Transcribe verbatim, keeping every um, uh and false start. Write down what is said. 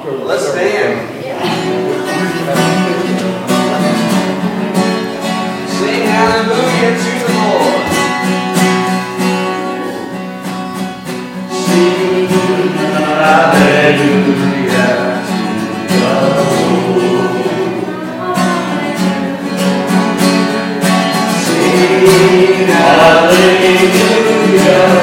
Let's stand. Sing hallelujah to the Lord. Sing hallelujah to the Lord. Sing hallelujah.